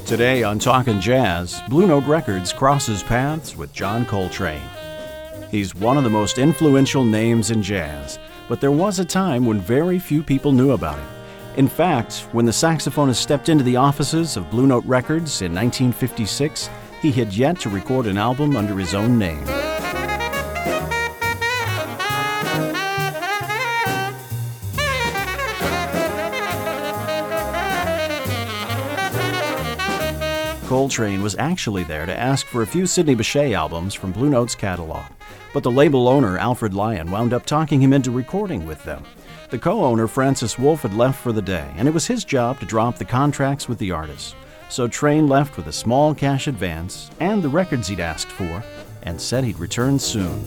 Today on Talkin' Jazz, Blue Note Records crosses paths with John Coltrane. He's one of the most influential names in jazz, but there was a time when very few people knew about him. In fact, when the saxophonist stepped into the offices of Blue Note Records in 1956, he had yet to record an album under his own name. Coltrane was actually there to ask for a few Sidney Bechet albums from Blue Note's catalog, but the label owner, Alfred Lyon, wound up talking him into recording with them. The co-owner, Francis Wolff, had left for the day, and it was his job to draw up the contracts with the artists. So Train left with a small cash advance and the records he'd asked for, and said he'd return soon.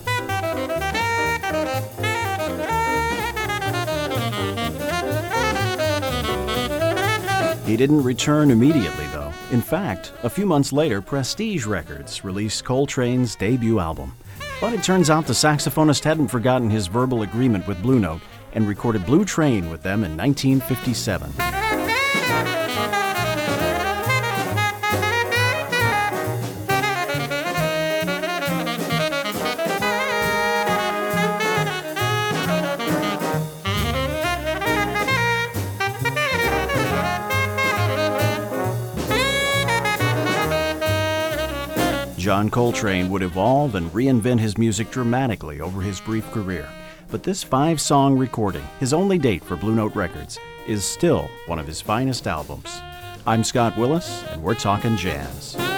He didn't return immediately, though. In fact, a few months later, Prestige Records released Coltrane's debut album. But it turns out the saxophonist hadn't forgotten his verbal agreement with Blue Note and recorded Blue Train with them in 1957. John Coltrane would evolve and reinvent his music dramatically over his brief career. But this 5-song recording, his only date for Blue Note Records, is still one of his finest albums. I'm Scott Willis, and we're talking jazz.